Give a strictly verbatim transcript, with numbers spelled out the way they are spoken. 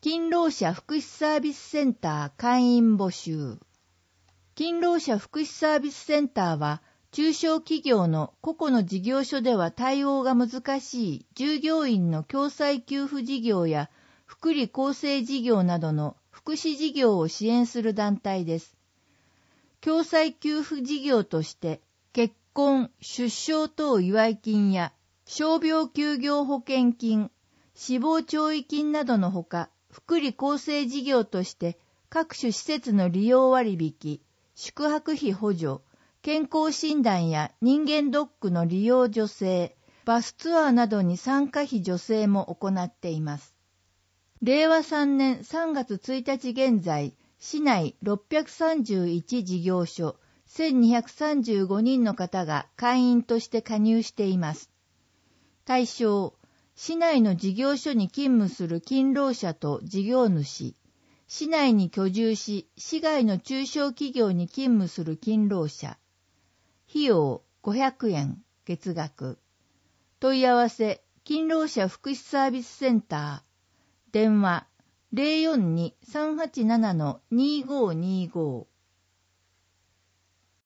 勤労者福祉サービスセンター会員募集。勤労者福祉サービスセンターは、中小企業の個々の事業所では対応が難しい従業員の共済給付事業や福利厚生事業などの福祉事業を支援する団体です。共済給付事業として、結婚、出生等祝金や傷病休業保険金、死亡弔慰金などのほか、福利厚生事業として各種施設の利用割引、宿泊費補助、健康診断や人間ドックの利用助成、バスツアーなどに参加費助成も行っています。れいわさんねんさんがつついたち現在、市内ろっぴゃくさんじゅういち事業所、せんにひゃくさんじゅうごにんの方が会員として加入しています。対象、市内の事業所に勤務する勤労者と事業主、市内に居住し、市外の中小企業に勤務する勤労者。費用ごひゃくえん、月額。問い合わせ、勤労者福祉サービスセンター。電話 ゼロよんに さんはちなな にごーにーごー